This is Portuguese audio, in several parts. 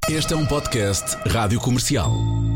Este é um podcast Rádio Comercial.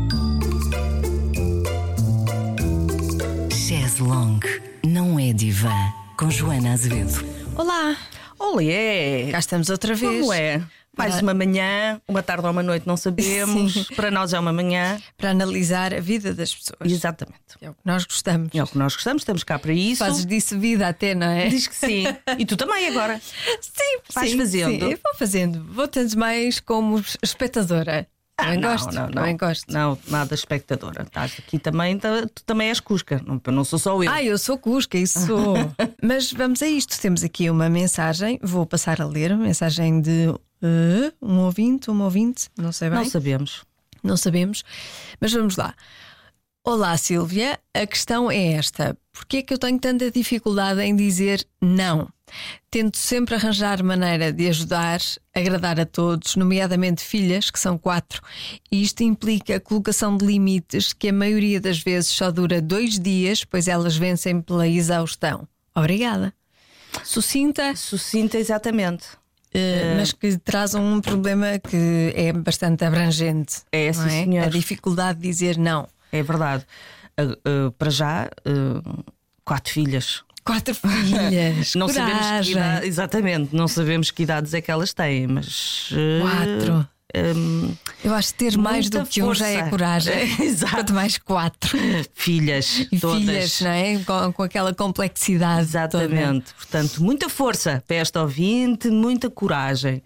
Chaise Longue não é divã, com Joana Azevedo. Olá, Olê! cá estamos outra vez. Como é? Mais uma manhã, uma tarde ou uma noite, não sabemos. Sim. Para nós é uma manhã. Para analisar a vida das pessoas. Exatamente. É o que nós gostamos. É o que nós gostamos, estamos cá para isso. Fazes disso vida até, não é? Diz que sim. E tu também agora. Sim, Vais sim, fazendo? Sim, eu vou fazendo. Vou tanto mais como espectadora. Também gosto. Também gosto. Não, nada espectadora. Estás aqui também, tu também és Cusca. Não sou só eu. Eu sou Cusca, isso sou. Mas vamos a isto. Temos aqui uma mensagem. Vou passar a ler. Mensagem de um ouvinte, não sei bem. Não sabemos. Não sabemos, mas vamos lá. Olá Sílvia, a questão é esta: porquê é que eu tenho tanta dificuldade em dizer não? Tento sempre arranjar maneira de ajudar, agradar a todos, nomeadamente filhas, que são 4, e isto implica a colocação de limites que a maioria das vezes só dura 2 dias, pois elas vencem pela exaustão. Obrigada. Sucinta, Exatamente. mas que traz um problema que é bastante abrangente. É, não sim, senhor. A dificuldade de dizer não. É verdade. Para já, 4 filhas. 4 filhas, Não sabemos que coragem. idade, exatamente, não sabemos que idades é que elas têm, mas 4. Eu acho que ter mais muita do que um já é força. coragem. Exato. Quanto mais 4. filhas, E todas. filhas, não é? Com aquela complexidade. Exatamente, portanto, muita força para esta ouvinte, muita coragem.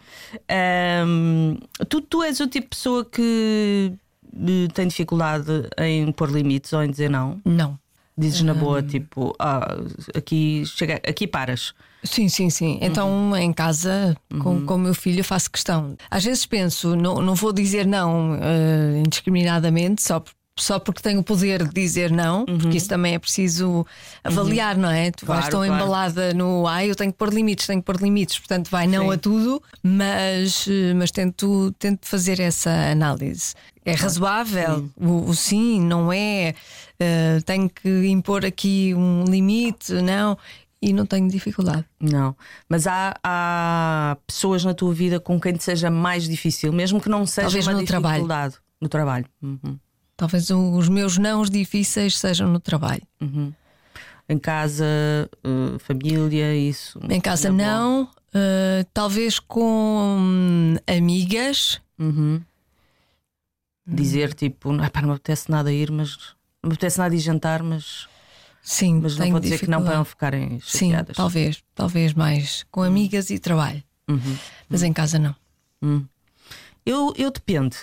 Tu és o tipo de pessoa que tem dificuldade em pôr limites ou em dizer não? Toda. Não. Dizes na boa, tipo, aqui paras. Sim. Então em casa, com o meu filho, eu faço questão. Às vezes penso, não vou dizer não indiscriminadamente, só porque tenho o poder de dizer não, porque isso também é preciso avaliar, não é? Tu vais Claro, tão claro. embalada no eu tenho que pôr limites, portanto vai não Sim. a tudo, mas tento fazer essa análise. É razoável, o sim, não é? Tenho que impor aqui um limite, não? E não tenho dificuldade. Não, mas há pessoas na tua vida com quem te seja mais difícil, mesmo que não seja Talvez uma no trabalho. dificuldade. No trabalho. Talvez os meus nãos difíceis sejam no trabalho. Em casa, família, isso. Em casa na boa. não, talvez com amigas. Dizer tipo, não me apetece nada ir, mas não me apetece nada ir jantar, mas Sim, não tenho pode dizer que não para não dificuldade. ficarem Sim, chateadas. talvez mais com amigas e trabalho. Mas em casa não. Eu depende.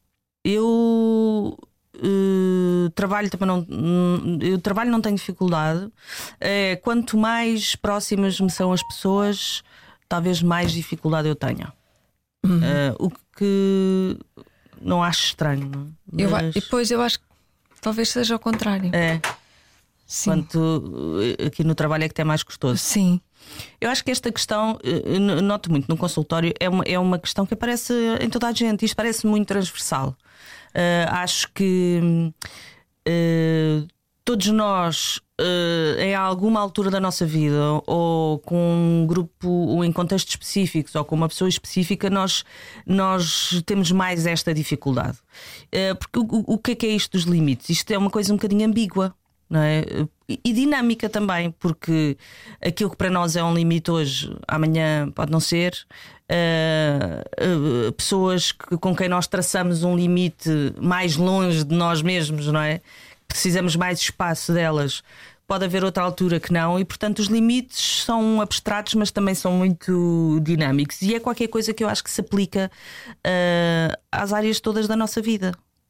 Eu trabalho também não tenho dificuldade. Quanto mais próximas me são as pessoas, talvez mais dificuldade eu tenha. O que não acho estranho, não é? Depois eu acho que talvez seja ao contrário. É, Sim. quanto aqui no trabalho é que até é mais gostoso. Sim. Eu acho que esta questão, noto muito no consultório, é uma questão que aparece em toda a gente. Isto parece muito transversal. Acho que todos nós, em alguma altura da nossa vida, ou com um grupo, ou em contextos específicos, ou com uma pessoa específica, nós temos mais esta dificuldade. Porque o que é isto dos limites? Isto é uma coisa um bocadinho ambígua. Não é? E dinâmica também, porque aquilo que para nós é um limite hoje, amanhã pode não ser. Pessoas com quem nós traçamos um limite mais longe de nós mesmos, não é? Precisamos mais espaço delas. Pode haver outra altura que não, e portanto os limites são abstratos, mas também são muito dinâmicos. E é qualquer coisa que eu acho que se aplica às áreas todas da nossa vida.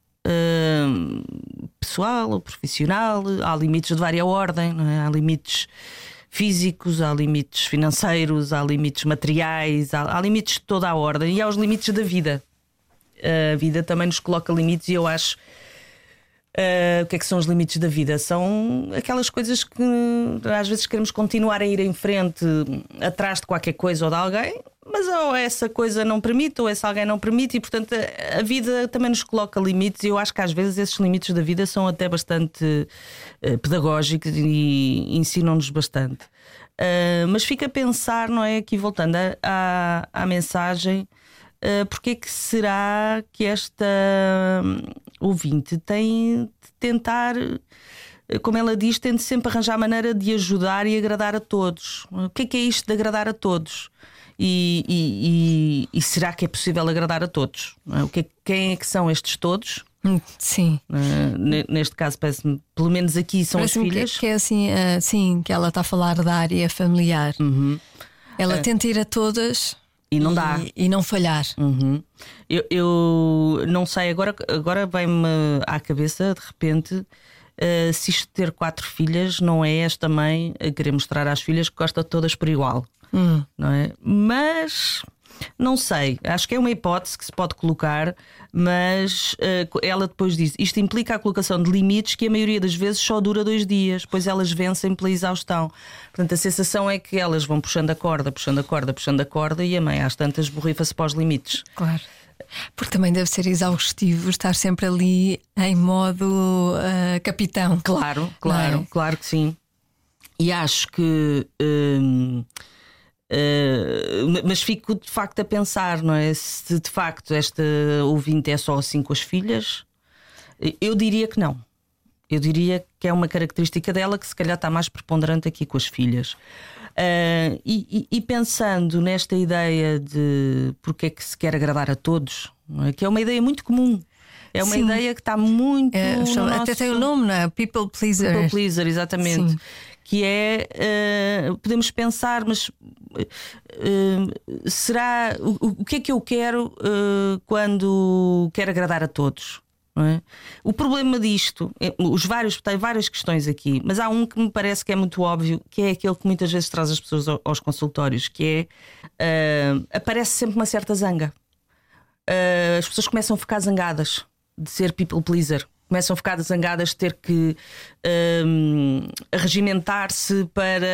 Pessoal ou profissional, há limites de várias ordem, não é? Há limites físicos, há limites financeiros, há limites materiais, há limites de toda a ordem, e há os limites da vida. A vida também nos coloca limites, e eu acho o que é que são os limites da vida? São aquelas coisas que às vezes queremos continuar a ir em frente atrás de qualquer coisa ou de alguém, mas ou essa coisa não permite, ou esse alguém não permite, e portanto a vida também nos coloca limites, e eu acho que às vezes esses limites da vida são até bastante pedagógicos e ensinam-nos bastante. Mas fica a pensar, não é? Aqui voltando à mensagem, porque é que será que esta ouvinte tem de tentar, como ela diz, tem de sempre arranjar maneira de ajudar e agradar a todos. O que é isto de agradar a todos? E será que é possível agradar a todos? Quem é que são estes todos? Sim. Neste caso, parece-me, pelo menos aqui são Parece-me as filhas. que é assim, sim, que ela está a falar da área familiar. Ela tenta ir a todas e não dá. E não falhar. Eu não sei, agora vem-me à cabeça, de repente, se isto de ter 4 filhas não é esta mãe a querer mostrar às filhas que gosta de todas por igual. Não é? Mas não sei, acho que é uma hipótese que se pode colocar, mas ela depois diz: isto implica a colocação de limites que a maioria das vezes só dura 2 dias, pois elas vencem pela exaustão. Portanto, a sensação é que elas vão puxando a corda, puxando a corda, puxando a corda, e a mãe às tantas borrifa-se para os limites. Claro. Porque também deve ser exaustivo estar sempre ali em modo capitão. Claro, É? claro que sim. E acho que mas fico de facto a pensar, não é? Se de facto esta ouvinte é só assim com as filhas, eu diria que não. Eu diria que é uma característica dela que se calhar está mais preponderante aqui com as filhas. E pensando nesta ideia de porque é que se quer agradar a todos, não é? Que é uma ideia muito comum. É uma Sim. ideia que está muito. Até tem o nome, não é? People pleaser. People pleaser, exatamente. Sim. Que é, podemos pensar, mas será o que é que eu quero quando quero agradar a todos? Não é? O problema disto, tem várias questões aqui, mas há um que me parece que é muito óbvio, que é aquele que muitas vezes traz as pessoas aos consultórios, que é aparece sempre uma certa zanga. As pessoas começam a ficar zangadas de ser people pleaser. Começam a ficar zangadas de ter que regimentar-se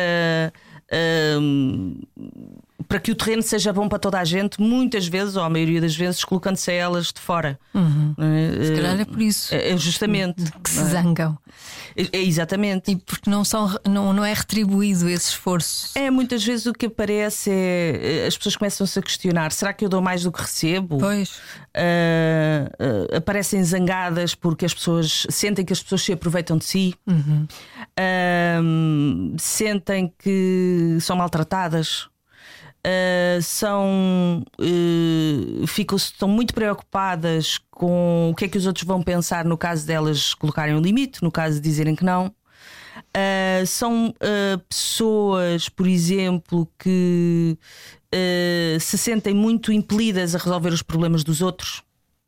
para que o terreno seja bom para toda a gente, muitas vezes, ou a maioria das vezes, colocando-se a elas de fora. Se calhar é por isso justamente que se zangam. Exatamente. E porque não é retribuído esse esforço. Muitas vezes o que aparece é as pessoas começam-se a questionar: será que eu dou mais do que recebo? Pois. Aparecem zangadas porque as pessoas sentem que as pessoas se aproveitam de si, sentem que são maltratadas. Estão muito preocupadas com o que é que os outros vão pensar no caso delas colocarem um limite, no caso de dizerem que não. São pessoas, por exemplo, que se sentem muito impelidas a resolver os problemas dos outros.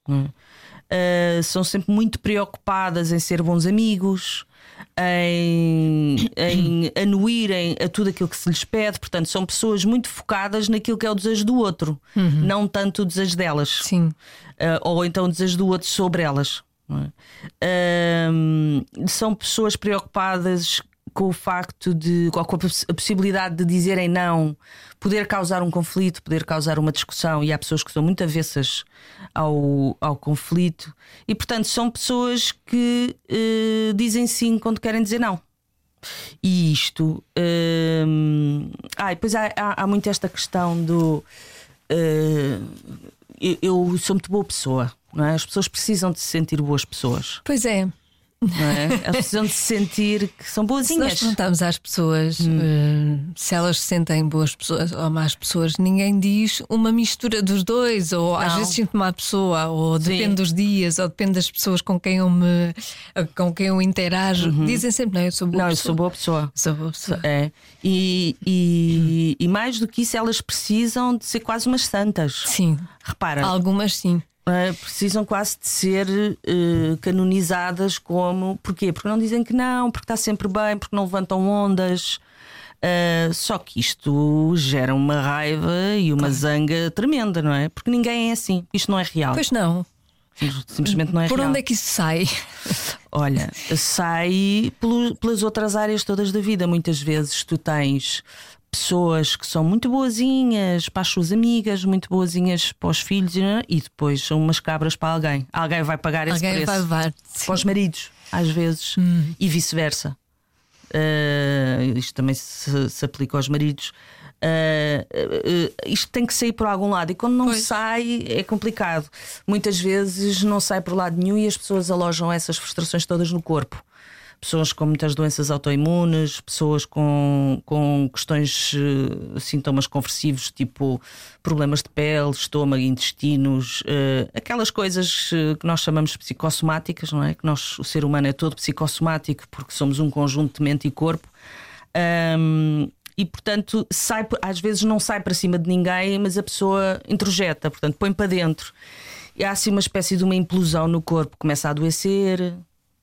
São sempre muito preocupadas em ser bons amigos, em anuírem a tudo aquilo que se lhes pede. Portanto, são pessoas muito focadas naquilo que é o desejo do outro, não tanto o desejo delas. Sim. Ou então o desejo do outro sobre elas. São pessoas preocupadas com o facto de, com a possibilidade de dizerem não, poder causar um conflito, poder causar uma discussão, e há pessoas que são muito avessas ao conflito, e portanto são pessoas que dizem sim quando querem dizer não. E isto depois há muito esta questão do eu sou muito boa pessoa, não é? As pessoas precisam de se sentir boas pessoas. Pois é. Não é? Elas precisam de se sentir que são boazinhas. Se nós perguntarmos às pessoas se elas se sentem boas pessoas ou más pessoas, ninguém diz uma mistura dos dois, ou às vezes sinto má pessoa, ou depende dos dias, ou depende das pessoas com quem eu interajo. Dizem sempre: não, eu sou boa pessoa. Eu sou boa pessoa. Sou boa pessoa. E mais do que isso, elas precisam de ser quase umas santas. Sim. Repara. Algumas sim. Precisam quase de ser canonizadas como. Porquê? Porque não dizem que não, porque está sempre bem, porque não levantam ondas. Só que isto gera uma raiva e uma zanga tremenda, não é? Porque ninguém é assim. Isto não é real. Pois não. Simplesmente não é real. Por onde é que isso sai? Olha, sai pelas outras áreas todas da vida. Muitas vezes tu tens pessoas que são muito boazinhas para as suas amigas, muito boazinhas para os filhos, e depois são umas cabras para alguém. Alguém vai pagar esse preço. Vai levar. Para os maridos, às vezes, e vice-versa. Isto também se aplica aos maridos. Isto tem que sair por algum lado, e quando não sai é complicado. Muitas vezes não sai por lado nenhum e as pessoas alojam essas frustrações todas no corpo. Pessoas com muitas doenças autoimunes, pessoas com questões, sintomas conversivos, tipo problemas de pele, estômago, intestinos, aquelas coisas que nós chamamos psicossomáticas, não é? Que o ser humano é todo psicossomático porque somos um conjunto de mente e corpo. E portanto às vezes não sai para cima de ninguém, mas a pessoa introjeta, portanto põe para dentro. E há assim uma espécie de uma implosão no corpo, começa a adoecer.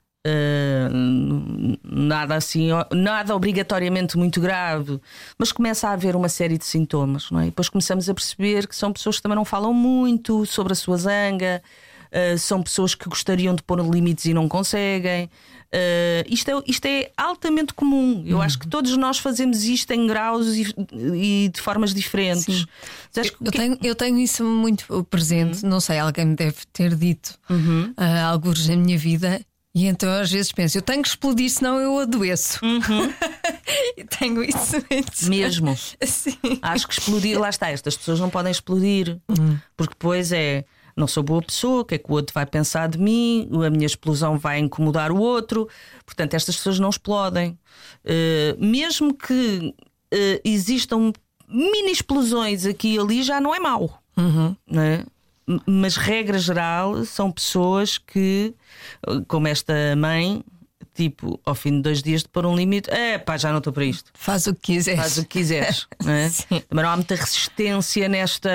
Nada obrigatoriamente muito grave, mas começa a haver uma série de sintomas, não é? E depois começamos a perceber que são pessoas que também não falam muito sobre a sua zanga, são pessoas que gostariam de pôr limites e não conseguem. Isto é altamente comum. Eu acho que todos nós fazemos isto em graus e de formas diferentes. Eu tenho isso muito presente. Não sei, alguém me deve ter dito alguns na minha vida. E então às vezes penso, eu tenho que explodir, senão eu adoeço. Eu tenho isso mesmo. Sim. Acho que explodir, lá está, estas pessoas não podem explodir, porque depois não sou boa pessoa, o que é que o outro vai pensar de mim, a minha explosão vai incomodar o outro. Portanto, estas pessoas não explodem. Mesmo que existam mini explosões aqui e ali, já não é mau, não é? Mas regra geral são pessoas que, como esta mãe, tipo, ao fim de 2 dias de pôr um limite, já não estou para isto. Faz o que quiseres. Faz o que quiseres. Não é? Também não há muita resistência nesta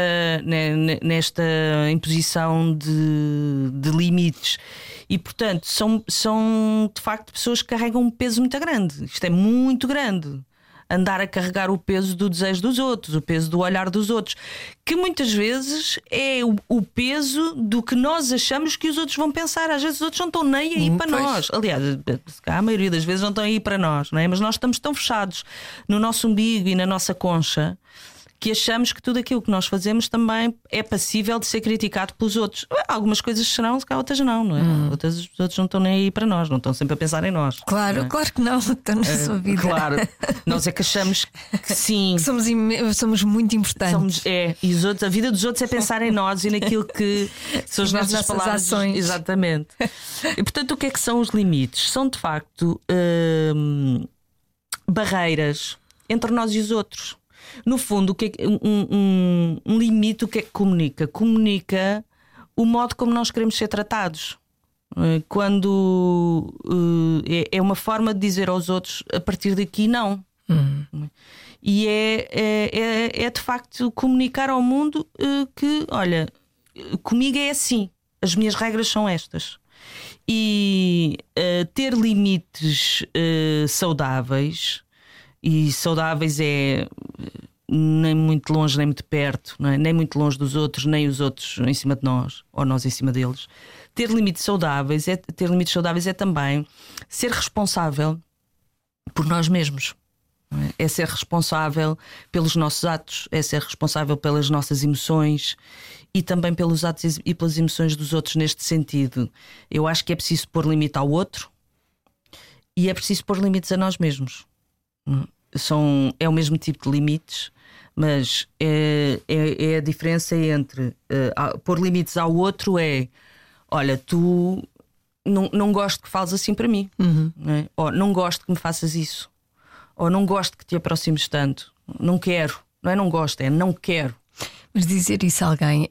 imposição de limites. E portanto são de facto pessoas que carregam um peso muito grande. Isto é muito grande. Andar a carregar o peso do desejo dos outros, o peso do olhar dos outros, que muitas vezes é o peso do que nós achamos que os outros vão pensar. Às vezes os outros não estão nem aí para nós. Aliás, a maioria das vezes não estão aí para nós, não é? Mas nós estamos tão fechados no nosso umbigo e na nossa concha que achamos que tudo aquilo que nós fazemos também é passível de ser criticado pelos outros. Algumas coisas serão, se cá outras não é? Os outros não estão nem aí para nós, não estão sempre a pensar em nós. Claro, claro que não, estão na sua vida. Claro, nós é que achamos que sim. Somos muito importantes. E a vida dos outros é pensar em nós e naquilo que são as nossas palavras. Ações. Exatamente. E portanto, o que é que são os limites? São de facto barreiras entre nós e os outros. No fundo, o que é um limite, o que é que comunica? Comunica o modo como nós queremos ser tratados. Quando é uma forma de dizer aos outros, a partir daqui não. E é de facto comunicar ao mundo que, olha, comigo é assim, as minhas regras são estas. E ter limites saudáveis. E saudáveis é nem muito longe, nem muito perto, não é? Nem muito longe dos outros, nem os outros em cima de nós, ou nós em cima deles. Ter limites saudáveis é também ser responsável por nós mesmos. Não é? É ser responsável pelos nossos atos, é ser responsável pelas nossas emoções e também pelos atos e pelas emoções dos outros. Neste sentido, eu acho que é preciso pôr limite ao outro e é preciso pôr limites a nós mesmos. É o mesmo tipo de limites, mas é a diferença entre pôr limites ao outro olha, tu não gosto que fales assim para mim, não é? Ou não gosto que me faças isso, ou não gosto que te aproximes tanto, não quero, não é não gosto, é não quero. Mas dizer isso a alguém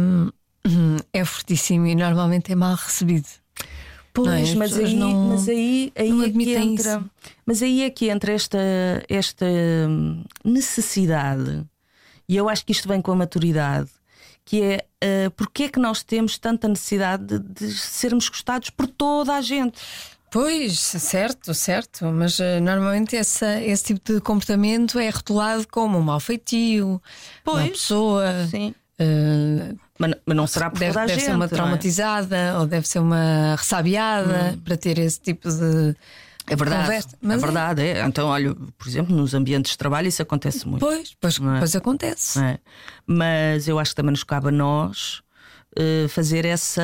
é fortíssimo e normalmente é mal recebido. Pois, mas aí não é que entra, isso. Mas aí é que entra esta necessidade, e eu acho que isto vem com a maturidade, que é porque é que nós temos tanta necessidade de sermos gostados por toda a gente. Pois, certo, mas normalmente esse tipo de comportamento é rotulado como um mau feitio, uma pessoa. Sim. Mas não será por toda a gente. Deve ser uma traumatizada ou deve ser uma ressabiada para ter esse tipo de conversa. É verdade. Então, olha, por exemplo, nos ambientes de trabalho isso acontece muito. Pois acontece. É? Mas eu acho que também nos cabe a nós fazer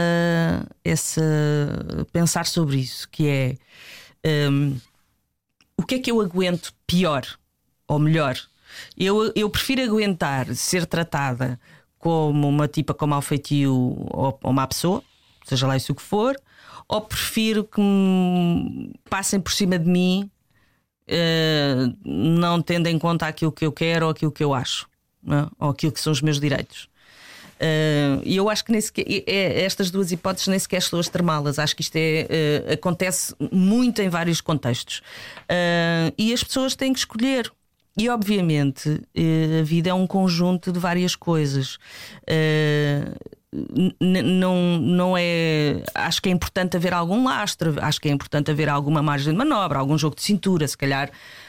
pensar sobre isso, que é o que é que eu aguento pior ou melhor. Eu prefiro aguentar ser tratada como uma tipa com mau feitio ou má pessoa, seja lá isso o que for, ou prefiro que me passem por cima de mim, não tendo em conta aquilo que eu quero ou aquilo que eu acho, não é? Ou aquilo que são os meus direitos. E eu acho que nem sequer, estas duas hipóteses nem sequer estou a extremá-las. Acho que isto acontece muito em vários contextos. E as pessoas têm que escolher. E obviamente a vida é um conjunto de várias coisas. Não é. Acho que é importante haver algum lastro, acho que é importante haver alguma margem de manobra, algum jogo de cintura, se calhar.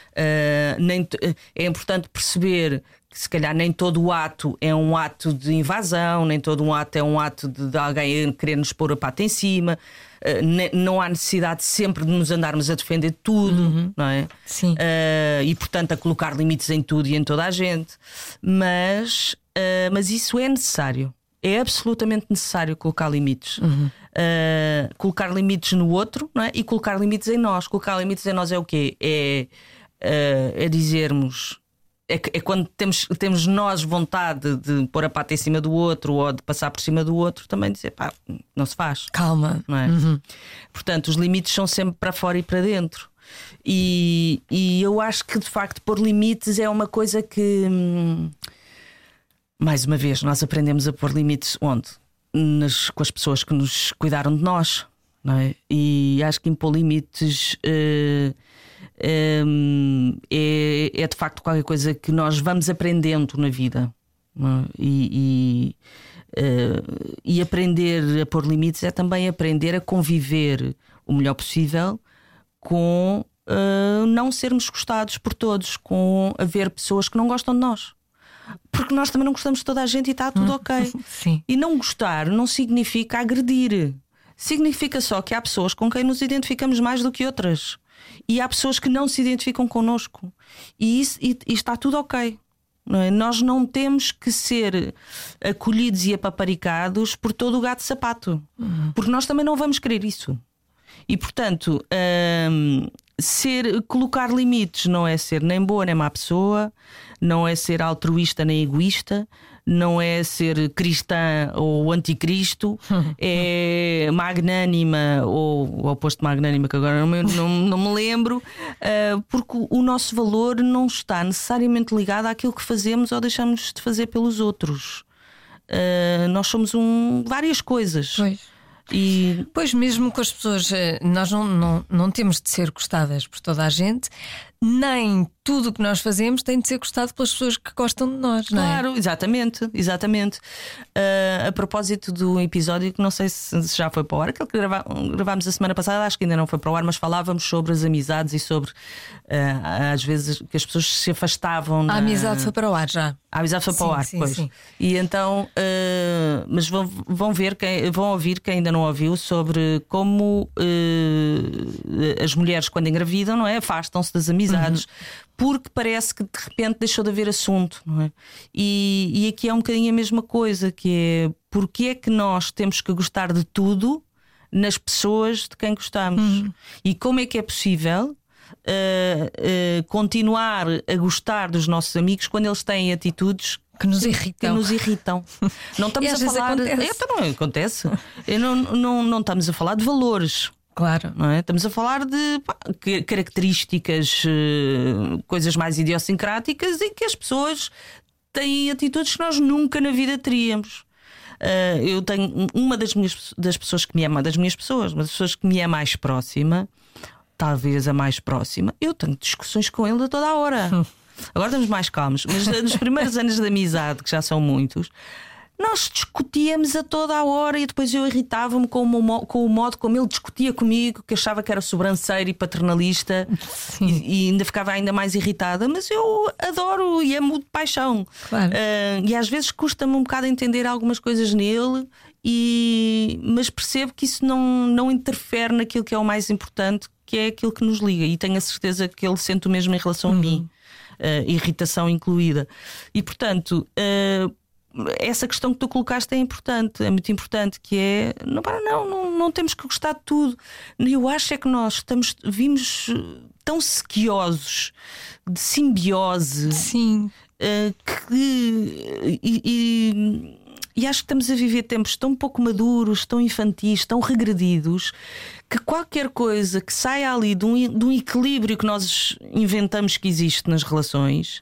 É importante perceber que se calhar nem todo o ato é um ato de invasão, nem todo um ato é um ato de alguém querer nos pôr a pata em cima. Não há necessidade sempre de nos andarmos a defender tudo, não é? Sim. E portanto a colocar limites em tudo e em toda a gente. Mas isso é necessário. É absolutamente necessário colocar limites. Colocar limites no outro, não é? E colocar limites em nós. Colocar limites em nós é o quê? É dizermos. É quando temos nós vontade de pôr a pata em cima do outro ou de passar por cima do outro, também dizer, pá, não se faz. Calma. Não é? Portanto, os limites são sempre para fora e para dentro. E eu acho que de facto pôr limites é uma coisa que, mais uma vez, nós aprendemos a pôr limites onde? Com as pessoas que nos cuidaram de nós, não é? E acho que impor limites é de facto qualquer coisa que nós vamos aprendendo na vida, não é? E aprender a pôr limites é também aprender a conviver o melhor possível com não sermos gostados por todos, com haver pessoas que não gostam de nós. Porque nós também não gostamos de toda a gente e está tudo ok. Sim. E não gostar não significa agredir. Significa só que há pessoas com quem nos identificamos mais do que outras. E há pessoas que não se identificam connosco. E está tudo ok. Não é? Nós não temos que ser acolhidos e apaparicados por todo o gato de sapato. Porque nós também não vamos querer isso. E portanto, colocar limites não é ser nem boa nem má pessoa, não é ser altruísta nem egoísta, não é ser cristã ou anticristo, é magnânima ou o oposto de magnânima, que agora não me lembro, porque o nosso valor não está necessariamente ligado àquilo que fazemos ou deixamos de fazer pelos outros. Nós somos várias coisas. Pois mesmo com as pessoas, nós não temos de ser gostadas por toda a gente, nem tudo o que nós fazemos tem de ser gostado pelas pessoas que gostam de nós, não é? Claro, exatamente. A propósito do episódio que não sei se já foi para o ar, aquele que gravámos a semana passada, acho que ainda não foi para o ar, mas falávamos sobre as amizades e sobre às vezes que as pessoas se afastavam. A amizade foi para o ar já. A amizade foi para o ar, sim, pois. Sim. E então, mas vão ouvir quem ainda não ouviu sobre como as mulheres, quando engravidam, não é? Afastam-se das amizades. Porque parece que de repente deixou de haver assunto, não é? E aqui é um bocadinho a mesma coisa, que é porque é que nós temos que gostar de tudo nas pessoas de quem gostamos. E como é que é possível continuar a gostar dos nossos amigos quando eles têm atitudes que nos irritam. Não estamos a falar. Também acontece. Não estamos a falar de valores. Claro. Não é? Estamos a falar de características, coisas mais idiosincráticas e que as pessoas têm atitudes que nós nunca na vida teríamos. Eu tenho uma das pessoas que me é uma das pessoas que me é mais próxima, talvez a mais próxima. Eu tenho discussões com ele a toda a hora. Agora estamos mais calmos, mas nos primeiros anos de amizade, que já são muitos, nós discutíamos a toda a hora e depois eu irritava-me com o modo como ele discutia comigo, que achava que era sobranceiro e paternalista, e ainda ficava ainda mais irritada. Mas eu adoro e amo de paixão. Claro. E às vezes custa-me um bocado entender algumas coisas nele, mas percebo que isso não interfere naquilo que é o mais importante, que é aquilo que nos liga. E tenho a certeza que ele sente o mesmo em relação a mim, irritação incluída. E portanto, essa questão que tu colocaste é importante, é muito importante, que é não temos que gostar de tudo. Eu acho é que nós vimos tão sequiosos de simbiose. Sim. E acho que estamos a viver tempos tão pouco maduros, tão infantis, tão regredidos, que qualquer coisa que saia ali de um equilíbrio que nós inventamos que existe nas relações,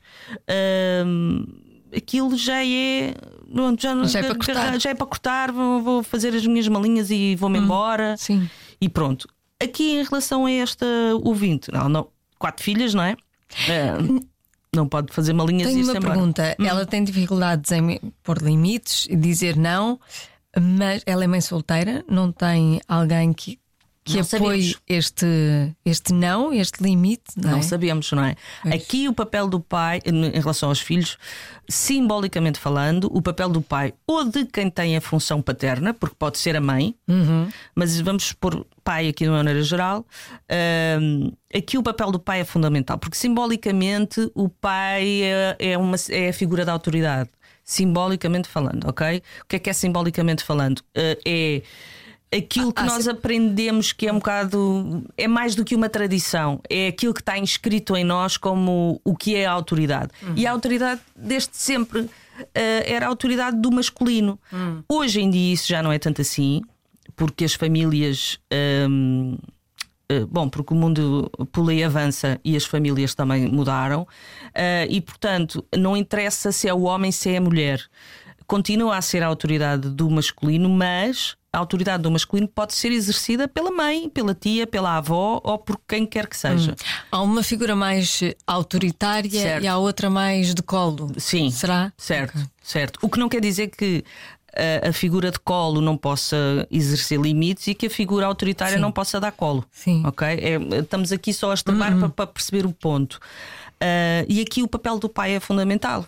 aquilo já é para cortar, vou fazer as minhas malinhas e vou-me embora. Sim. E pronto. Aqui em relação a esta ouvinte, 4 filhas, não é? Não pode fazer malinhas e ir-se embora. Tenho uma pergunta. Ela tem dificuldades em pôr limites e dizer não, mas ela é mãe solteira, não tem alguém que apoie este não, este limite. Não sabemos, não é? Pois. Aqui o papel do pai, em relação aos filhos, simbolicamente falando, o papel do pai ou de quem tem a função paterna, porque pode ser a mãe, mas vamos pôr pai aqui de uma maneira geral. Aqui o papel do pai é fundamental, porque simbolicamente o pai é a figura da autoridade, simbolicamente falando, ok? O que é simbolicamente falando? É aquilo que nós aprendemos que é um bocado. É mais do que uma tradição. É aquilo que está inscrito em nós como o que é a autoridade. E a autoridade, desde sempre, era a autoridade do masculino. Hoje em dia isso já não é tanto assim, porque as famílias. Porque o mundo pula e avança e as famílias também mudaram. E portanto, não interessa se é o homem, se é a mulher. Continua a ser a autoridade do masculino, mas a autoridade do masculino pode ser exercida pela mãe, pela tia, pela avó ou por quem quer que seja. Há uma figura mais autoritária, certo, e há outra mais de colo. Sim. Será? Certo, certo. O que não quer dizer que a figura de colo não possa exercer limites e que a figura autoritária não possa dar colo. Sim. Ok? Estamos aqui só a estabar para perceber o ponto. E aqui o papel do pai é fundamental.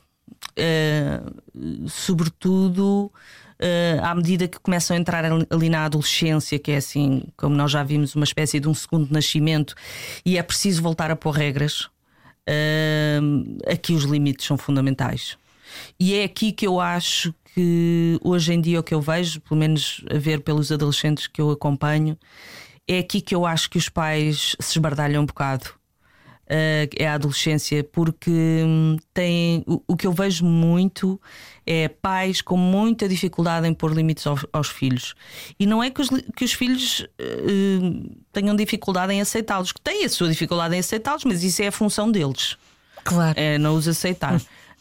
Sobretudo à medida que começam a entrar ali na adolescência, que é assim, como nós já vimos, uma espécie de um segundo nascimento, e é preciso voltar a pôr regras. Aqui os limites são fundamentais. E é aqui que eu acho que hoje em dia o que eu vejo, pelo menos a ver pelos adolescentes que eu acompanho, é aqui que eu acho que os pais se esbardalham um bocado. É a adolescência, porque o que eu vejo muito é pais com muita dificuldade em pôr limites aos filhos. E não é que os filhos tenham dificuldade em aceitá-los, que têm a sua dificuldade em aceitá-los, mas isso é a função deles. Claro. É não os aceitar.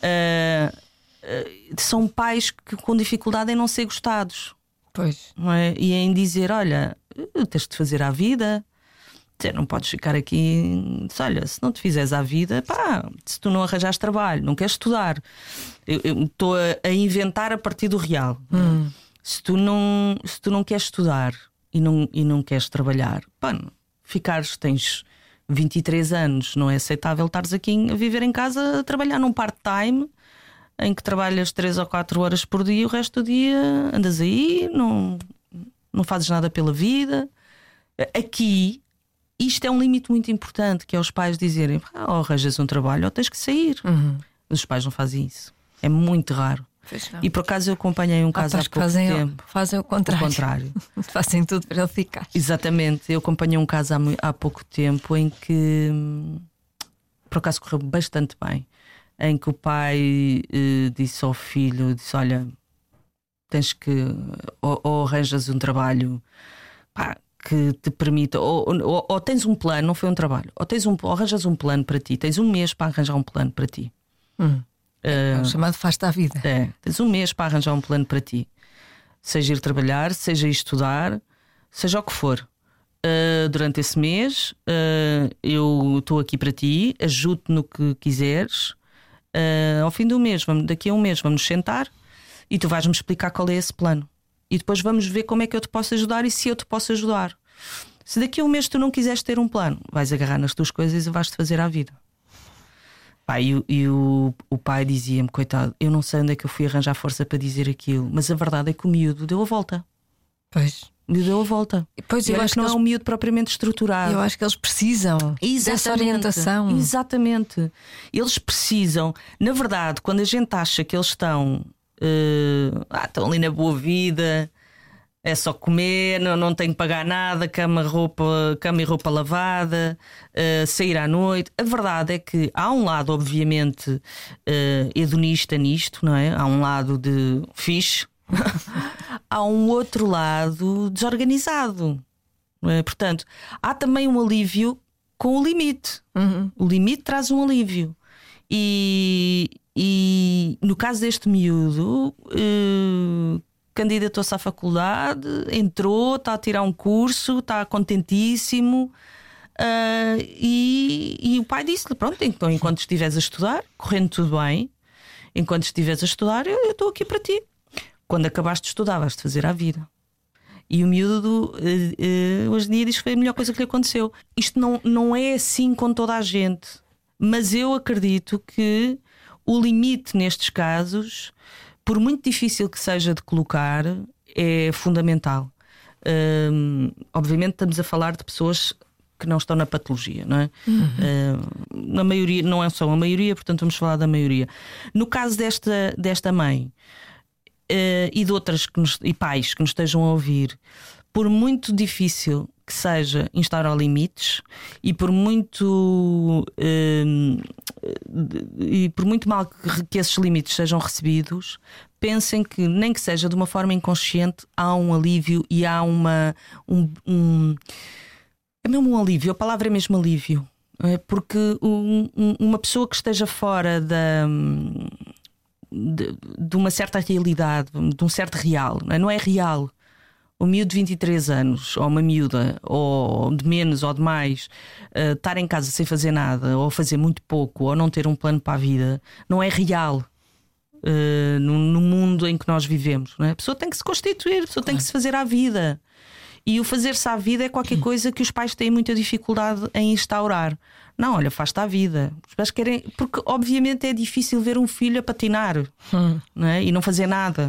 São pais que com dificuldade em não ser gostados. Pois. Não é? E em dizer: olha, tens de fazer à vida. Não podes ficar aqui. Olha, se não te fizeres à vida, se tu não arranjares trabalho, não queres estudar, eu estou a inventar a partir do real. Se tu não queres estudar e não queres trabalhar, tens 23 anos, não é aceitável estares aqui a viver em casa a trabalhar num part-time em que trabalhas 3 ou 4 horas por dia e o resto do dia andas aí, não fazes nada pela vida. Aqui isto é um limite muito importante, que é os pais dizerem: ou arranjas um trabalho ou tens que sair. Os pais não fazem isso. É muito raro. E por acaso eu acompanhei um caso há pouco tempo. Fazem o contrário. Fazem tudo para ele ficar. Exatamente. Eu acompanhei um caso há pouco tempo em que por acaso correu bastante bem, em que o pai disse ao filho: olha, tens que ou arranjas um trabalho que te permita, ou tens um plano, não foi um trabalho, ou arranjas um plano para ti, tens um mês para arranjar um plano para ti. É o chamado faz-te à vida. Tens um mês para arranjar um plano para ti, seja ir trabalhar, seja ir estudar, seja o que for. Durante esse mês eu estou aqui para ti, ajudo-te no que quiseres. Ao fim do mês, daqui a um mês, vamos sentar e tu vais-me explicar qual é esse plano. E depois vamos ver como é que eu te posso ajudar e se eu te posso ajudar. Se daqui a um mês tu não quiseres ter um plano, vais agarrar nas tuas coisas e vais-te fazer à vida. E o pai dizia-me: coitado, eu não sei onde é que eu fui arranjar força para dizer aquilo, mas a verdade é que o miúdo deu a volta. Pois. Me deu a volta. Pois, eu acho que não é um miúdo propriamente estruturado. Eu acho que eles precisam dessa orientação. Exatamente. Eles precisam. Na verdade, quando a gente acha que eles estão estão ali na boa vida, é só comer, não tenho que pagar nada, cama e roupa lavada, sair à noite. A verdade é que há um lado, obviamente, hedonista nisto, não é? Há um lado de fixe, há um outro lado desorganizado. Portanto, há também um alívio com o limite. O limite traz um alívio. E no caso deste miúdo, candidatou-se à faculdade, entrou, está a tirar um curso, está contentíssimo. E o pai disse-lhe: pronto, então enquanto estiveres a estudar, correndo tudo bem, enquanto estiveres a estudar, eu estou aqui para ti. Quando acabaste de estudar, vais-te fazer à vida. E o miúdo hoje em dia diz que foi a melhor coisa que lhe aconteceu. Isto não é assim com toda a gente, mas eu acredito que o limite nestes casos, por muito difícil que seja de colocar, é fundamental. Obviamente estamos a falar de pessoas que não estão na patologia, não é? Na maioria, não é só a maioria, portanto vamos falar da maioria. No caso desta mãe e de outras e pais que nos estejam a ouvir, por muito difícil que seja instaurar limites e por muito mal que esses limites sejam recebidos, pensem que, nem que seja de uma forma inconsciente, há um alívio e há é mesmo um alívio, a palavra é mesmo alívio, porque uma pessoa que esteja fora de uma certa realidade, de um certo real, não é real. O miúdo de 23 anos, ou uma miúda, ou de menos ou de mais, estar em casa sem fazer nada, ou fazer muito pouco, ou não ter um plano para a vida, não é real no mundo em que nós vivemos, não é? A pessoa tem que se constituir, a pessoa tem que se fazer à vida. E o fazer-se à vida é qualquer coisa que os pais têm muita dificuldade em instaurar. Não, olha, faz-te à vida. Os pais querem, porque obviamente é difícil ver um filho a patinar, não é? E não fazer nada.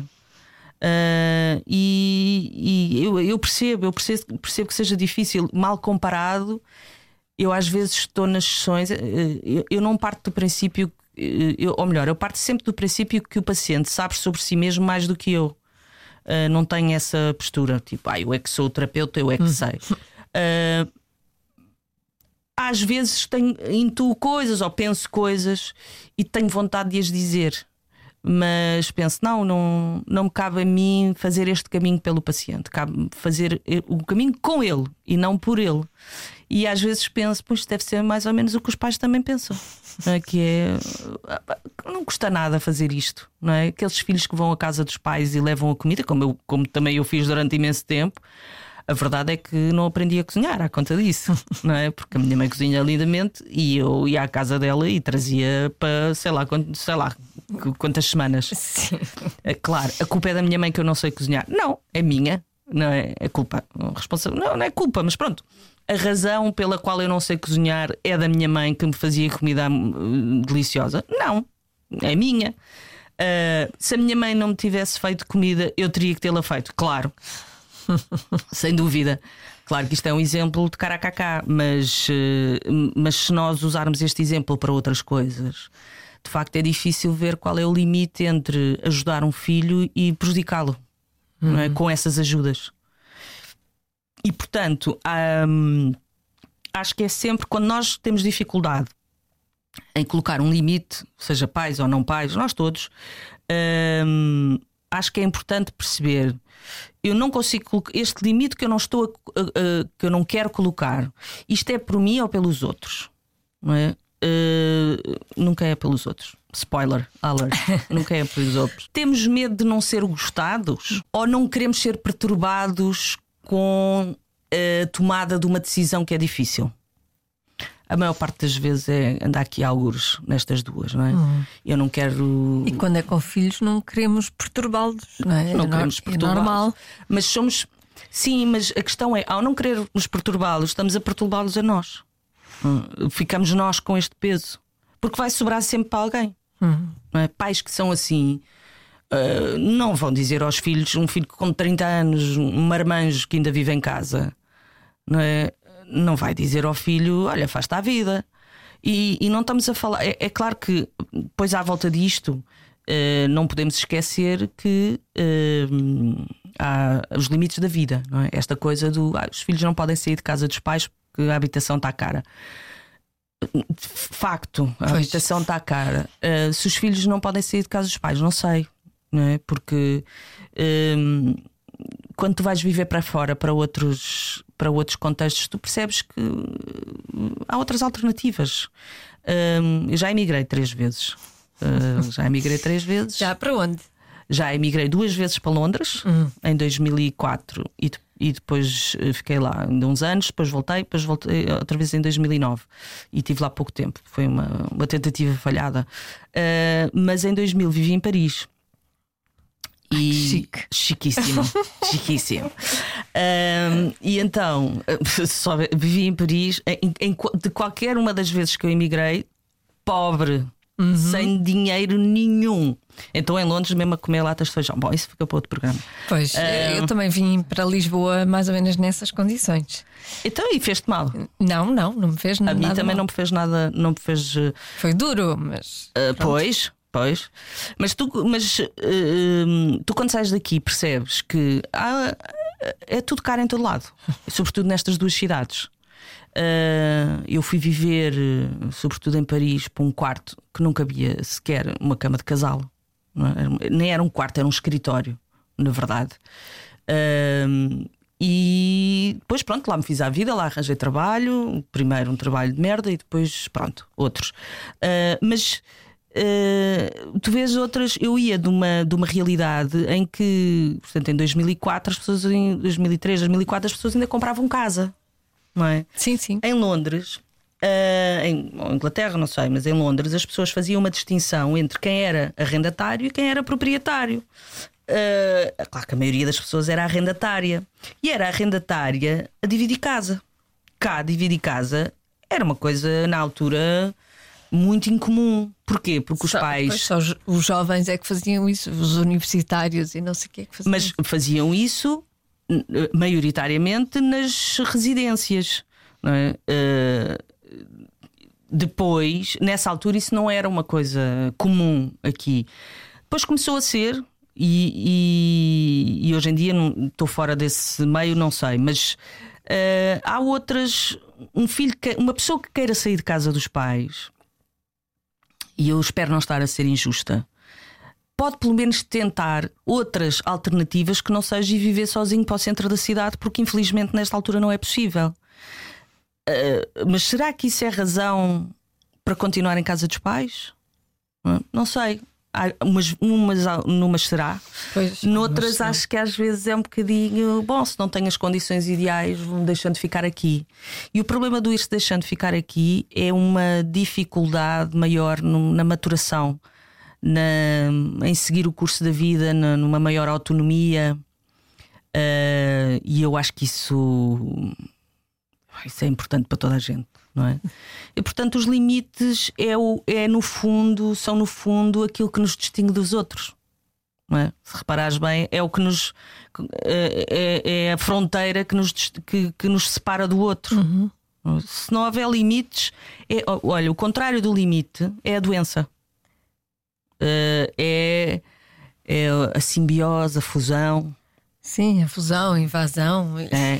Eu percebo que seja difícil. Mal comparado, eu às vezes estou nas sessões, eu não parto do princípio, ou melhor, eu parto sempre do princípio que o paciente sabe sobre si mesmo mais do que eu. Não tenho essa postura, tipo, eu é que sou o terapeuta, eu é que sei. Às vezes intuo coisas ou penso coisas e tenho vontade de as dizer, mas penso, não me cabe a mim fazer este caminho pelo paciente, cabe fazer o caminho com ele e não por ele. E às vezes penso, pois deve ser mais ou menos o que os pais também pensam, não é? Que não custa nada fazer isto, não é? Aqueles filhos que vão à casa dos pais e levam a comida, como também eu fiz durante imenso tempo. A verdade é que não aprendi a cozinhar à conta disso, não é? Porque a minha mãe cozinha lindamente e eu ia à casa dela e trazia para sei lá quantas semanas. Sim. Claro, a culpa é da minha mãe que eu não sei cozinhar. Não, é minha, não é culpa. Não é culpa, mas pronto. A razão pela qual eu não sei cozinhar é da minha mãe que me fazia comida deliciosa. Não, é minha. Se a minha mãe não me tivesse feito comida, eu teria que tê-la feito, claro. Sem dúvida. Claro que isto é um exemplo de caracacá, mas se nós usarmos este exemplo para outras coisas, de facto é difícil ver qual é o limite entre ajudar um filho e prejudicá-lo, não é? Com essas ajudas. E portanto, acho que é sempre quando nós temos dificuldade em colocar um limite, seja pais ou não pais, nós todos, acho que é importante perceber: eu não consigo colocar este limite que eu não estou que eu não quero colocar. Isto é por mim ou pelos outros, não é? Nunca é pelos outros. Spoiler alert. Nunca é pelos outros. Temos medo de não ser gostados ou não queremos ser perturbados com a tomada de uma decisão que é difícil? A maior parte das vezes anda aqui algures nestas duas, não é? Eu não quero. E quando é com filhos, não queremos perturbá-los, não é? Não queremos perturbá-los. É normal. Mas somos. Sim, mas a questão é: ao não querermos perturbá-los, estamos a perturbá-los a nós. Ficamos nós com este peso, porque vai sobrar sempre para alguém. Não é? Pais que são assim não vão dizer aos filhos, um filho com 30 anos, um marmanjo que ainda vive em casa, não é? Não vai dizer ao filho: olha, faz-te à vida. E não estamos a falar. É claro que depois à volta disto não podemos esquecer que há os limites da vida, não é? Esta coisa os filhos não podem sair de casa dos pais porque a habitação está cara. De facto, a habitação está cara. Se os filhos não podem sair de casa dos pais, não sei, não é? Porque quando tu vais viver para fora, para outros contextos, tu percebes que há outras alternativas. Eu já emigrei 3 vezes. Já para onde? Já emigrei 2 vezes para Londres, em 2004 e depois fiquei lá ainda uns anos, depois voltei outra vez em 2009 e estive lá pouco tempo. Foi uma tentativa falhada. Mas em 2000 vivi em Paris. Chique. Chiquíssimo. Chiquíssimo. E então só vivi em Paris de qualquer uma das vezes que eu emigrei, pobre. Sem dinheiro nenhum. Então em Londres mesmo a comer latas de feijão. Bom, isso fica para outro programa. Pois, eu também vim para Lisboa mais ou menos nessas condições. Então, e fez-te mal? Não me fez nada. A mim também mal. não me fez nada. Não me fez. Foi duro, mas. Pois. Mas tu quando sais daqui percebes que é tudo caro em todo lado, sobretudo nestas 2 cidades. Eu fui viver, sobretudo em Paris, para um quarto que não cabia sequer uma cama de casal, não é? Nem era um quarto, era um escritório, na verdade. E depois, pronto, lá me fiz à vida, lá arranjei trabalho. Primeiro um trabalho de merda e depois, pronto, outros. Mas tu vês outras. Eu ia de uma realidade em que, portanto, em 2004 as pessoas, em 2003, 2004 as pessoas ainda compravam casa. Não é? Sim. Em Londres, em Inglaterra, não sei, mas em Londres as pessoas faziam uma distinção entre quem era arrendatário e quem era proprietário. Claro que a maioria das pessoas era arrendatária. E era arrendatária a dividir casa. Cá, dividir casa era uma coisa, na altura, muito incomum. Porquê? Porque os pais. Pois, só os jovens é que faziam isso, os universitários e não sei o que é que faziam. Mas faziam isso maioritariamente nas residências, não é? Depois, nessa altura, isso não era uma coisa comum aqui. Depois começou a ser, e hoje em dia não estou fora desse meio, não sei, mas há outras. Uma pessoa que queira sair de casa dos pais, e eu espero não estar a ser injusta, pode pelo menos tentar outras alternativas que não seja ir viver sozinho para o centro da cidade, porque infelizmente nesta altura não é possível. Mas será que isso é razão para continuar em casa dos pais? Não sei. Numas será. Pois, noutras acho que às vezes é um bocadinho bom, se não tenho as condições ideais, vou deixando de ficar aqui. E o problema do ir-se deixando de ficar aqui é uma dificuldade maior na maturação, em seguir o curso da vida, numa maior autonomia. E eu acho que isso é importante para toda a gente, não é? E portanto os limites são no fundo aquilo que nos distingue dos outros, não é? Se reparares bem, é o que nos é a fronteira que nos separa do outro. Se não houver limites, olha, o contrário do limite é a doença. É a simbiose, a fusão. Sim, a fusão, a invasão.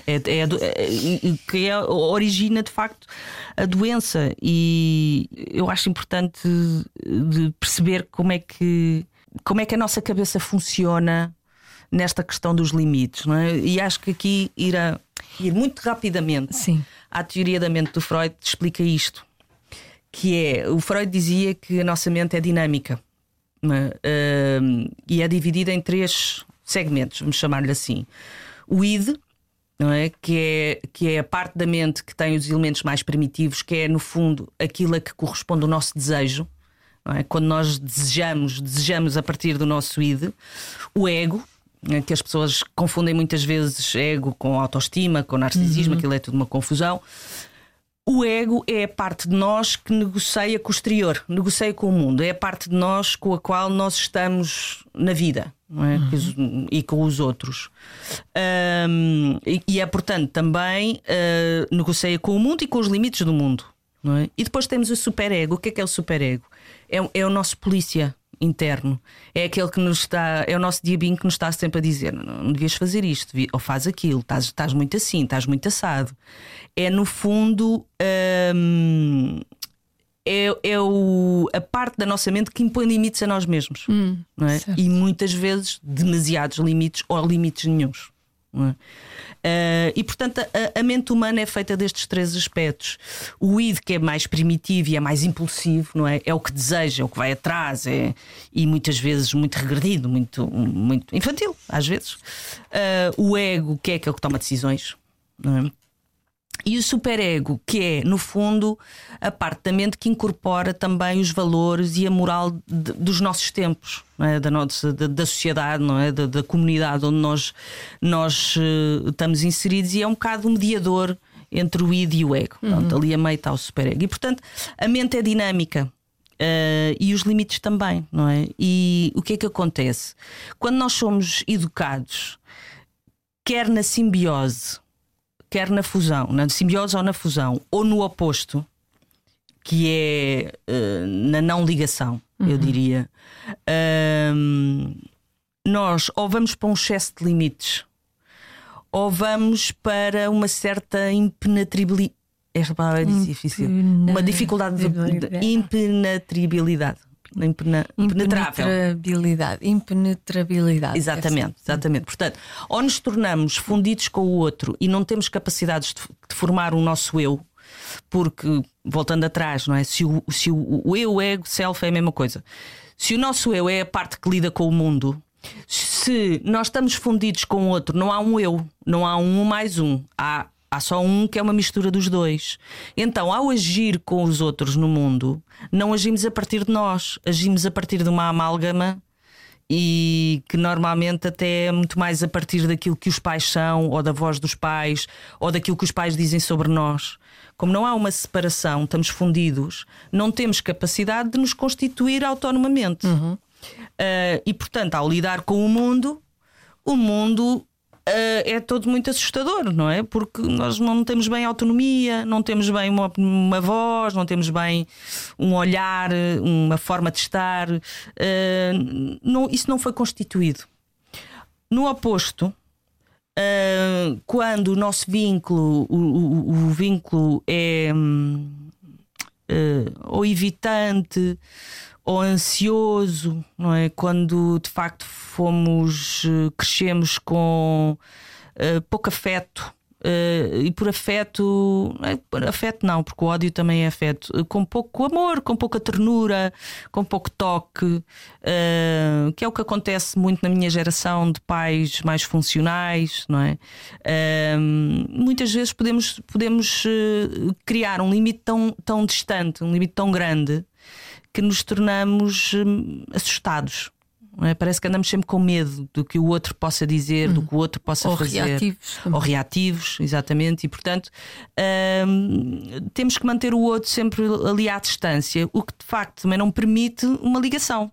Que origina de facto a doença. E eu acho importante de perceber como é que a nossa cabeça funciona nesta questão dos limites, não é? E acho que aqui ir muito rapidamente à teoria da mente do Freud explica isto, que é, o Freud dizia que a nossa mente é dinâmica. E é dividida em 3 segmentos, vamos chamar-lhe assim. O id, não é? Que é a parte da mente que tem os elementos mais primitivos, que é no fundo aquilo a que corresponde o nosso desejo, não é? Quando nós desejamos a partir do nosso id. O ego, que as pessoas confundem muitas vezes ego com autoestima, com narcisismo, aquilo é tudo uma confusão. O ego é a parte de nós que negocia com o exterior, negocia com o mundo. É a parte de nós com a qual nós estamos na vida, não é? E com os outros. E é, portanto, também negocia com o mundo e com os limites do mundo, não é? E depois temos o superego. O que é o superego? É o nosso polícia, interno. É aquele que nos está, é o nosso diabinho que nos está sempre a dizer: não devias fazer isto, ou faz aquilo, estás muito assim, estás muito assado. É no fundo a parte da nossa mente que impõe limites a nós mesmos, não é? E muitas vezes demasiados limites ou limites nenhuns. Não é? E portanto a mente humana é feita destes 3 aspectos. O id, que é mais primitivo e é mais impulsivo, não é? É o que deseja, é o que vai atrás, e muitas vezes muito regredido, muito infantil, às vezes. O ego, que é aquele que toma decisões, não é? E o superego, que é, no fundo, a parte da mente que incorpora também os valores e a moral dos nossos tempos, não é? Da sociedade, não é? Da comunidade onde nós estamos inseridos, e é um bocado um mediador entre o id e o ego. Pronto, ali a meio está o superego. E, portanto, a mente é dinâmica. E os limites também, não é? E o que é que acontece? Quando nós somos educados, quer na simbiose, quer na fusão, na simbiose ou na fusão, ou no oposto, que é na não ligação, eu diria, nós ou vamos para um excesso de limites, ou vamos para uma certa impenetrabilidade. Esta palavra é difícil. Uma dificuldade de impenetrabilidade. Impenetrabilidade. Exatamente. Portanto, ou nos tornamos fundidos com o outro e não temos capacidades de formar o nosso eu, porque, voltando atrás, não é? Se o eu, ego, self é a mesma coisa. Se o nosso eu é a parte que lida com o mundo, se nós estamos fundidos com o outro, não há um eu, não há um mais um, há só um, que é uma mistura dos dois. Então, ao agir com os outros no mundo, não agimos a partir de nós, agimos a partir de uma amálgama, e que normalmente até é muito mais a partir daquilo que os pais são, ou da voz dos pais, ou daquilo que os pais dizem sobre nós. Como não há uma separação, estamos fundidos, não temos capacidade de nos constituir autonomamente. E portanto, ao lidar com o mundo é todo muito assustador, não é? Porque nós não temos bem autonomia, não temos bem uma voz, não temos bem um olhar, uma forma de estar. Isso não foi constituído. No oposto, quando o nosso vínculo, o vínculo é ou evitante ou ansioso, não é? Quando de facto crescemos com pouco afeto, e por afeto não, porque o ódio também é afeto, com pouco amor, com pouca ternura, com pouco toque, que é o que acontece muito na minha geração de pais mais funcionais, não é? Muitas vezes podemos criar um limite tão distante, um limite tão grande, que nos tornamos assustados, não é? Parece que andamos sempre com medo do que o outro possa dizer, do que o outro possa fazer. Ou reativos, exatamente. E portanto temos que manter o outro sempre ali à distância, o que de facto também não permite uma ligação.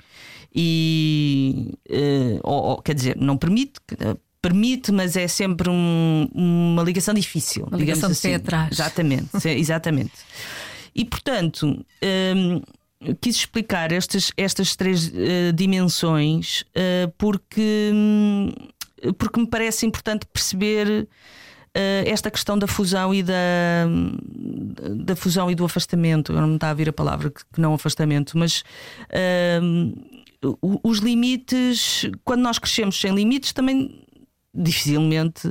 Quer dizer, não permite, mas é sempre uma ligação difícil. Uma ligação assim. de pé atrás. Exatamente. E portanto, quis explicar estas 3 dimensões porque me parece importante perceber esta questão da fusão e da fusão e do afastamento. Eu não me está a vir a palavra que não afastamento, mas os limites, quando nós crescemos sem limites, também dificilmente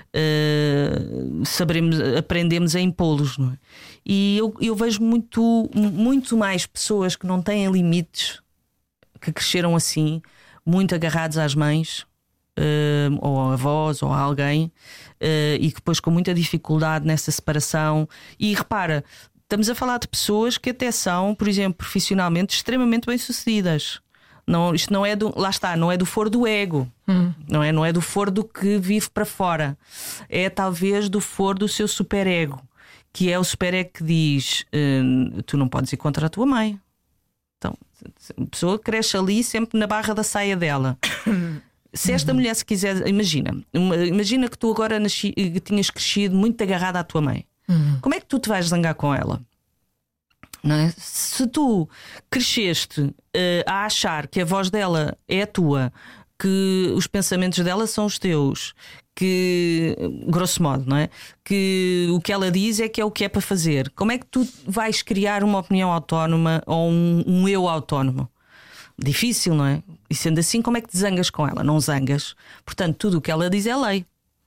aprendemos a impô-los, não é? E eu vejo muito mais pessoas que não têm limites, que cresceram assim, muito agarrados às mães, ou a avós, ou a alguém, e que depois com muita dificuldade nessa separação. E repara, estamos a falar de pessoas que até são, por exemplo, profissionalmente extremamente bem-sucedidas. Não, isto não é não é do foro do ego, não é do foro do que vive para fora, é talvez do foro do seu superego, que é o superego que diz: tu não podes ir contra a tua mãe. Então, a pessoa cresce ali sempre na barra da saia dela. Se esta mulher se quiser, imagina que tu agora tinhas crescido muito agarrada à tua mãe. Como é que tu te vais zangar com ela? Não é? Se tu cresceste a achar que a voz dela é a tua, que os pensamentos dela são os teus, que, grosso modo, não é? Que o que ela diz é que é o que é para fazer, como é que tu vais criar uma opinião autónoma ou um eu autónomo? Difícil, não é? E sendo assim, como é que te zangas com ela? Não zangas. Portanto, tudo o que ela diz é lei.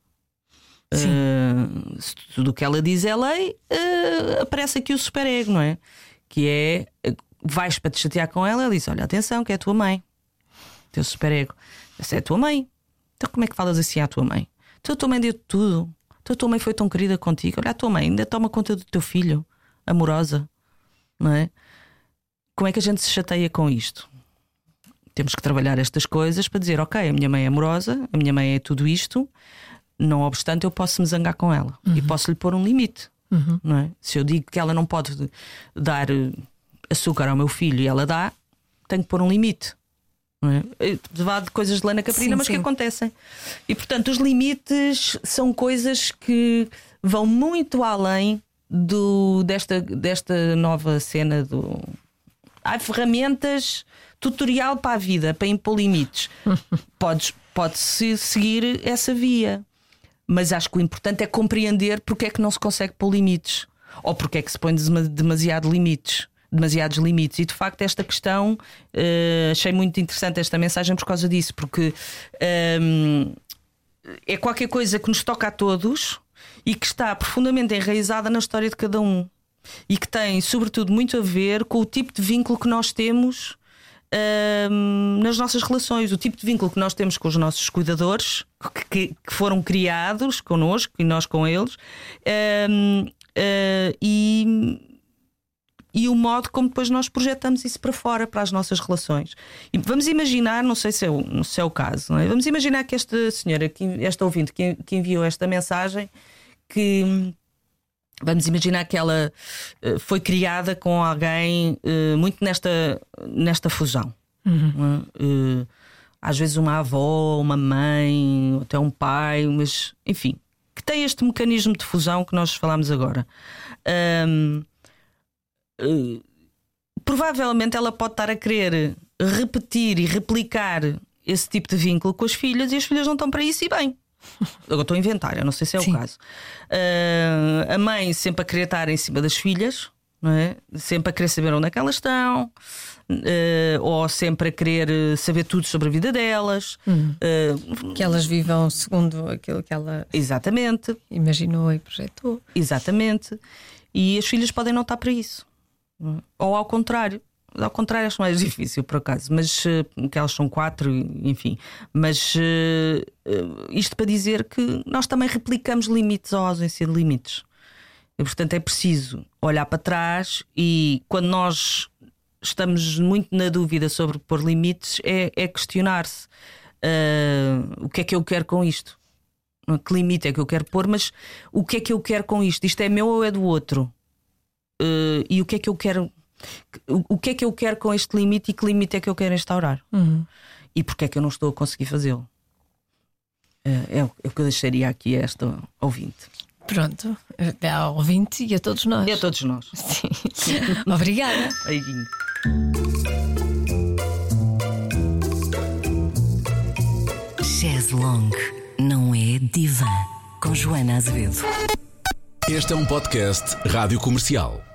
Se tudo o que ela diz é lei, aparece aqui o superego, não é? Que é, vais para te chatear com ela, ela diz: olha, atenção, que é a tua mãe. Teu superego. Essa é a tua mãe. Então como é que falas assim à tua mãe? Então a tua mãe deu-te tudo. Então a tua mãe foi tão querida contigo. Olha, a tua mãe ainda toma conta do teu filho, amorosa, não é? Como é que a gente se chateia com isto? Temos que trabalhar estas coisas para dizer: ok, a minha mãe é amorosa, a minha mãe é tudo isto. Não obstante, eu posso me zangar com ela e posso-lhe pôr um limite, não é? Se eu digo que ela não pode dar açúcar ao meu filho e ela dá, tenho que pôr um limite, não é? De coisas de Lana Caprina, mas que acontecem. E portanto, os limites são coisas que vão muito além desta nova cena do. Há ferramentas, tutorial para a vida, para impor limites. Pode-se seguir essa via. Mas acho que o importante é compreender porque é que não se consegue pôr limites, ou porque é que se põe demasiados limites. E de facto esta questão, achei muito interessante esta mensagem por causa disso, porque é qualquer coisa que nos toca a todos e que está profundamente enraizada na história de cada um, e que tem sobretudo muito a ver com o tipo de vínculo que nós temos nas nossas relações, o tipo de vínculo que nós temos com os nossos cuidadores, que foram criados connosco e nós com eles, e o modo como depois nós projetamos isso para fora, para as nossas relações. E vamos imaginar, não sei se é o caso, não é? Vamos imaginar que esta senhora, esta ouvinte que enviou esta mensagem, vamos imaginar que ela foi criada com alguém muito nesta fusão. Às vezes uma avó, uma mãe, até um pai, mas enfim, que tem este mecanismo de fusão que nós falámos agora. Provavelmente ela pode estar a querer repetir e replicar esse tipo de vínculo com as filhas, e as filhas não estão para isso, e bem. Eu estou a inventar, eu não sei se é o caso. A mãe sempre a querer estar em cima das filhas, não é? Sempre a querer saber onde é que elas estão, ou sempre a querer saber tudo sobre a vida delas, que elas vivam segundo aquilo que ela exatamente imaginou e projetou. Exatamente. E as filhas podem não estar para isso, ou ao contrário. Ao contrário, acho mais difícil, por acaso, mas que elas são 4, enfim. Mas isto para dizer que nós também replicamos limites ou ausência de limites. E, portanto, é preciso olhar para trás, e quando nós estamos muito na dúvida sobre pôr limites, é questionar-se o que é que eu quero com isto? Que limite é que eu quero pôr, mas o que é que eu quero com isto? Isto é meu ou é do outro? E o que é que eu quero? O que é que eu quero com este limite, e que limite é que eu quero instaurar? E porque é que eu não estou a conseguir fazê-lo? É o que eu deixaria aqui a esta ouvinte. Pronto, ao ouvinte e a todos nós. E a todos nós. Sim. Obrigada. Beijinho. Chaise Longue não é divã, com Joana Azevedo. Este é um podcast Rádio Comercial.